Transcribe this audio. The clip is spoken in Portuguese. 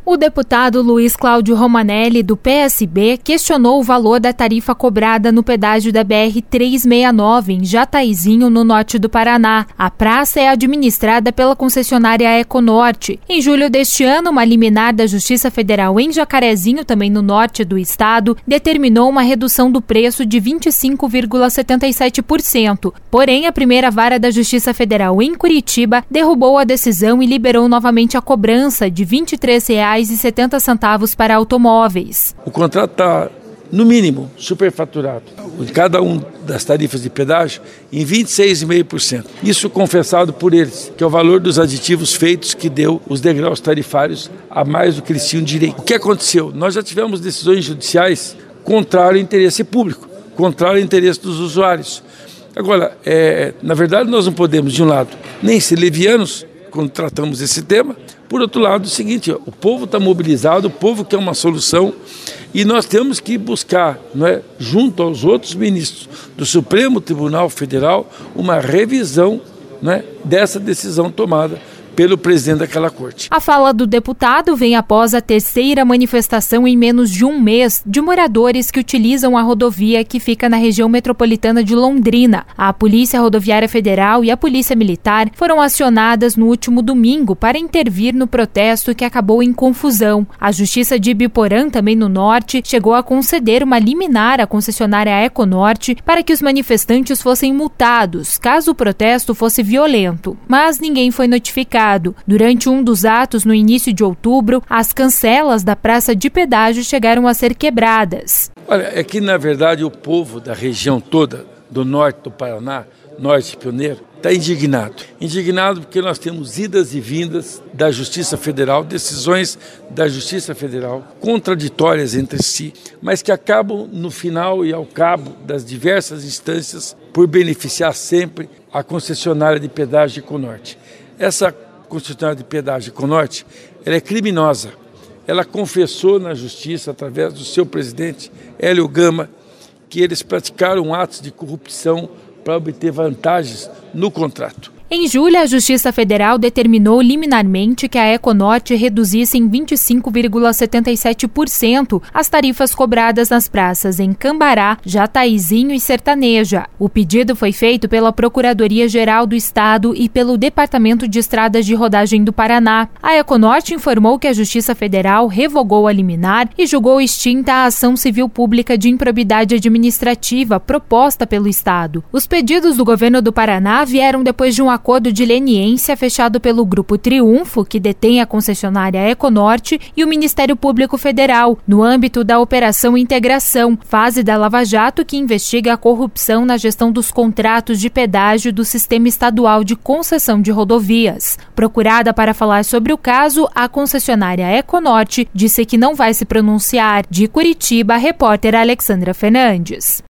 O deputado Luiz Cláudio Romanelli, do PSB, questionou o valor da tarifa cobrada no pedágio da BR-369, em Jataizinho, no norte do Paraná. A praça é administrada pela concessionária Econorte. Em julho deste ano, uma liminar da Justiça Federal em Jacarezinho, também no norte do estado, determinou uma redução do preço de 25,77%. Porém, a primeira vara da Justiça Federal em Curitiba derrubou a decisão e liberou novamente a cobrança de R$ 23,70 para automóveis. O contrato está, no mínimo, superfaturado. Em cada uma das tarifas de pedágio, em 26,5%. Isso confessado por eles, que é o valor dos aditivos feitos que deu os degraus tarifários a mais do que eles tinham direito. O que aconteceu? Nós já tivemos decisões judiciais contrárias ao interesse público, contrárias ao interesse dos usuários. Agora, na verdade, nós não podemos, de um lado, nem ser levianos quando tratamos esse tema. Por outro lado, o seguinte, o povo está mobilizado, o povo quer uma solução e nós temos que buscar, junto aos outros ministros do Supremo Tribunal Federal, uma revisão, dessa decisão tomada pelo presidente daquela corte. A fala do deputado vem após a terceira manifestação em menos de um mês de moradores que utilizam a rodovia que fica na região metropolitana de Londrina. A Polícia Rodoviária Federal e a Polícia Militar foram acionadas no último domingo para intervir no protesto que acabou em confusão. A Justiça de Ibiporã, também no norte, chegou a conceder uma liminar à concessionária Econorte para que os manifestantes fossem multados, caso o protesto fosse violento. Mas ninguém foi notificado. Durante um dos atos, no início de outubro, as cancelas da praça de pedágio chegaram a ser quebradas. Olha, é que, na verdade, o povo da região toda, do norte do Paraná, norte pioneiro, está indignado. Indignado porque nós temos idas e vindas da Justiça Federal, decisões da Justiça Federal, contraditórias entre si, mas que acabam, no final e ao cabo das diversas instâncias, por beneficiar sempre a concessionária de pedágio Econorte. Essa concessionária de pedágio Econorte, ela é criminosa. Ela confessou na justiça, através do seu presidente, Hélio Gama, que eles praticaram atos de corrupção para obter vantagens no contrato. Em julho, a Justiça Federal determinou liminarmente que a Econorte reduzisse em 25,77% as tarifas cobradas nas praças em Cambará, Jataizinho e Sertaneja. O pedido foi feito pela Procuradoria-Geral do Estado e pelo Departamento de Estradas de Rodagem do Paraná. A Econorte informou que a Justiça Federal revogou a liminar e julgou extinta a ação civil pública de improbidade administrativa proposta pelo Estado. Os pedidos do governo do Paraná vieram depois de um acordo de leniência fechado pelo Grupo Triunfo, que detém a concessionária Econorte, e o Ministério Público Federal, no âmbito da Operação Integração, fase da Lava Jato que investiga a corrupção na gestão dos contratos de pedágio do Sistema Estadual de Concessão de Rodovias. Procurada para falar sobre o caso, a concessionária Econorte disse que não vai se pronunciar. De Curitiba, a repórter Alexandra Fernandes.